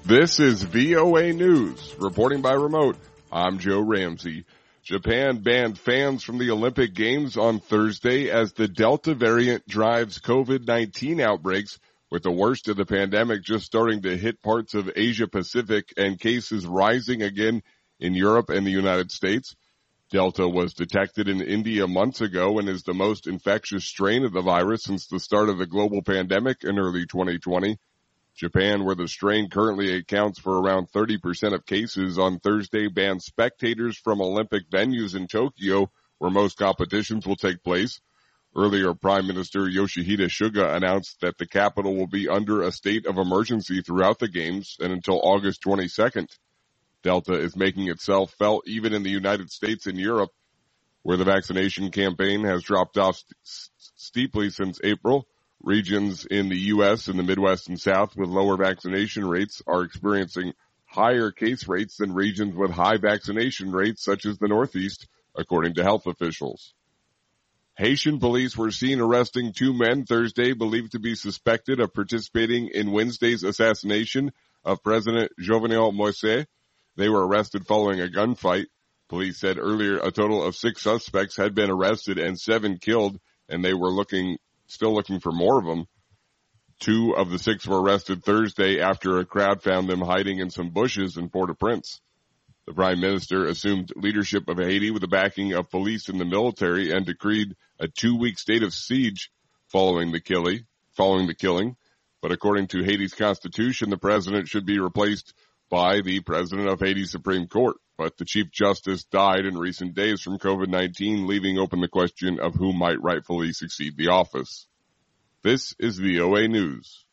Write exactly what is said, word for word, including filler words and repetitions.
This is V O A News. Reporting by remote, I'm Joe Ramsey. Japan banned fans from the Olympic Games on Thursday as the Delta variant drives COVID nineteen outbreaks, with the worst of the pandemic just starting to hit parts of Asia Pacific and cases rising again in Europe and the United States. Delta was detected in India months ago and is the most infectious strain of the virus since the start of the global pandemic in early twenty twenty. Japan, where the strain currently accounts for around thirty percent of cases, on Thursday banned spectators from Olympic venues in Tokyo, where most competitions will take place. Earlier, Prime Minister Yoshihide Suga announced that the capital will be under a state of emergency throughout the Games and until August twenty-second. Delta is making itself felt even in the United States and Europe, where the vaccination campaign has dropped off st- steeply since April. Regions in the U S and the Midwest and South with lower vaccination rates are experiencing higher case rates than regions with high vaccination rates, such as the Northeast, according to health officials. Haitian police were seen arresting two men Thursday believed to be suspected of participating in Wednesday's assassination of President Jovenel Moïse. They were arrested following a gunfight. Police said earlier a total of six suspects had been arrested and seven killed, and they were looking still looking for more of them. Two of the six were arrested Thursday after a crowd found them hiding in some bushes in Port-au-Prince. The Prime Minister assumed leadership of Haiti with the backing of police and the military and decreed a two-week state of siege following the killing, following the killing. But according to Haiti's constitution, the president should be replaced by the president of Haiti's Supreme Court. But the Chief Justice died in recent days from COVID nineteen, leaving open the question of who might rightfully succeed the office. This is V O A News.